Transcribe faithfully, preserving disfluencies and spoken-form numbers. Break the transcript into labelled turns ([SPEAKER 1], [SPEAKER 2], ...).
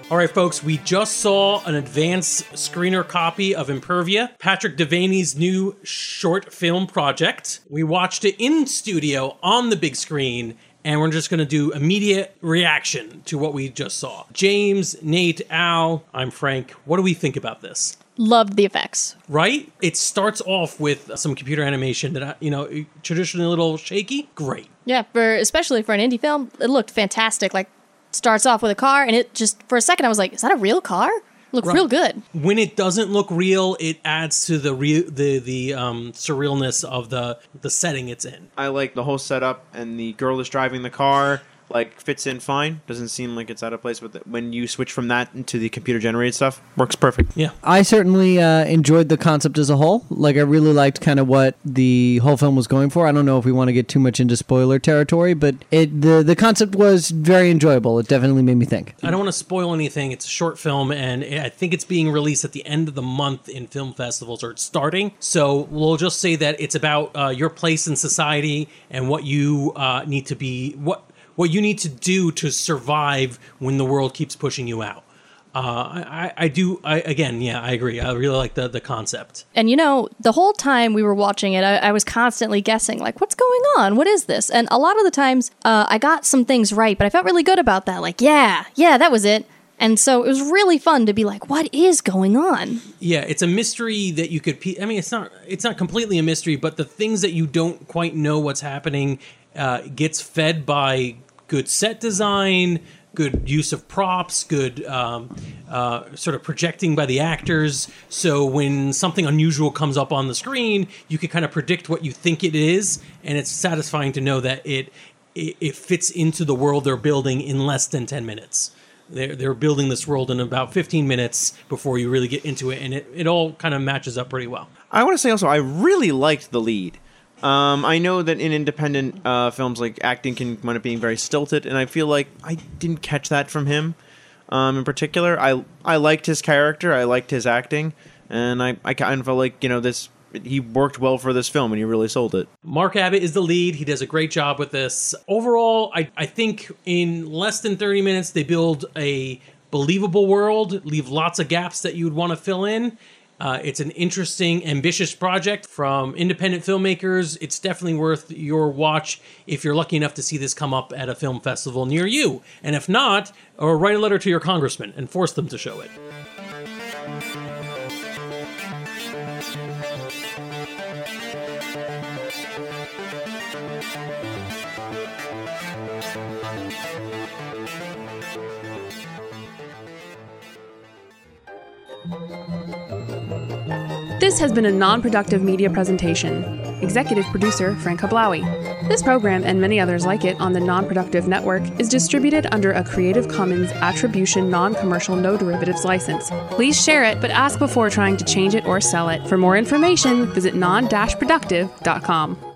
[SPEAKER 1] All right, folks, we just saw an advance screener copy of Impervia, Patrick Devaney's new short film project. We watched it in studio on the big screen, and we're just going to do immediate reaction to what we just saw. James, Nate, Al, I'm Frank. What do we think about this?
[SPEAKER 2] Loved the effects.
[SPEAKER 1] Right? It starts off with some computer animation that, you know, traditionally a little shaky. Great.
[SPEAKER 2] Yeah, for especially for an indie film, it looked fantastic. Like, starts off with a car, and it just, for a second, I was like, is that a real car? It looked right. real good.
[SPEAKER 1] When it doesn't look real, it adds to the re- the the um, surrealness of the, the setting it's in.
[SPEAKER 3] I like the whole setup, and the girl is driving the car. Like, fits in fine. Doesn't seem like it's out of place with it. When you switch from that into the computer-generated stuff, works perfect.
[SPEAKER 1] Yeah.
[SPEAKER 4] I certainly uh, enjoyed the concept as a whole. Like, I really liked kind of what the whole film was going for. I don't know if we want to get too much into spoiler territory, but it the, the concept was very enjoyable. It definitely made me think.
[SPEAKER 1] I don't want to spoil anything. It's a short film, and I think it's being released at the end of the month in film festivals, or it's starting. So we'll just say that it's about uh, your place in society and what you uh, need to be... what. What you need to do to survive when the world keeps pushing you out. Uh, I, I do, I, again, yeah, I agree. I really like the, the concept.
[SPEAKER 2] And, you know, the whole time we were watching it, I, I was constantly guessing, like, what's going on? What is this? And a lot of the times, uh, I got some things right, but I felt really good about that. Like, yeah, yeah, that was it. And so it was really fun to be like, what is going on?
[SPEAKER 1] Yeah, it's a mystery that you could, pe- I mean, it's not, it's not completely a mystery, but the things that you don't quite know what's happening uh, gets fed by good set design, good use of props, good um, uh, sort of projecting by the actors. So when something unusual comes up on the screen, you can kind of predict what you think it is, and it's satisfying to know that it it, it fits into the world they're building in less than ten minutes. They're, they're building this world in about fifteen minutes before you really get into it, and it, it all kind of matches up pretty well.
[SPEAKER 3] I want to say also, I really liked the lead. Um, I know that in independent uh, films, like, acting can wind up being very stilted, and I feel like I didn't catch that from him um, in particular. I I liked his character, I liked his acting, and I, I kind of felt like, you know, this he worked well for this film, and he really sold it.
[SPEAKER 1] Mark Abbott is the lead. He does a great job with this. Overall, I, I think in less than thirty minutes, they build a believable world, leave lots of gaps that you would want to fill in. Uh, it's an interesting, ambitious project from independent filmmakers. It's definitely worth your watch if you're lucky enough to see this come up at a film festival near you. And if not, or write a letter to your congressman and force them to show it.
[SPEAKER 5] This has been a non-productive media presentation. Executive producer, Frank Hablawi. This program and many others like it on the Non-Productive Network is distributed under a Creative Commons Attribution Non-Commercial No Derivatives license. Please share it, but ask before trying to change it or sell it. For more information, visit non dash productive dot com.